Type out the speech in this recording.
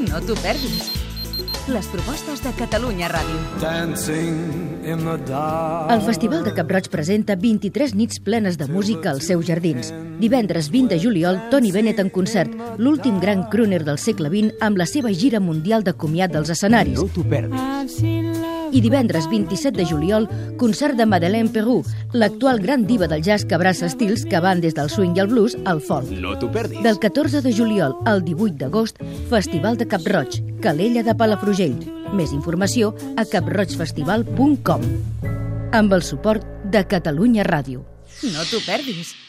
No t'ho perdis. Les propostes de Catalunya Ràdio. El Festival de Cap-roig presenta 23 nits plenes de música als seus jardins. Divendres 20 de juliol, Tony Bennett en concert, l'últim gran crooner del segle XX amb la seva gira mundial de comiat dels escenaris. No t'ho perdis. I divendres 27 de juliol, concert de Madeleine Peyroux, l'actual gran diva del jazz que abraça estils que van des del swing i el blues al folk. No t'ho perdis. Del 14 de juliol al 18 d'agost, Festival de Cap-roig, Calella de Palafrugell. Més informació a caproigfestival.com. Amb el suport de Catalunya Ràdio. No t'ho perdis.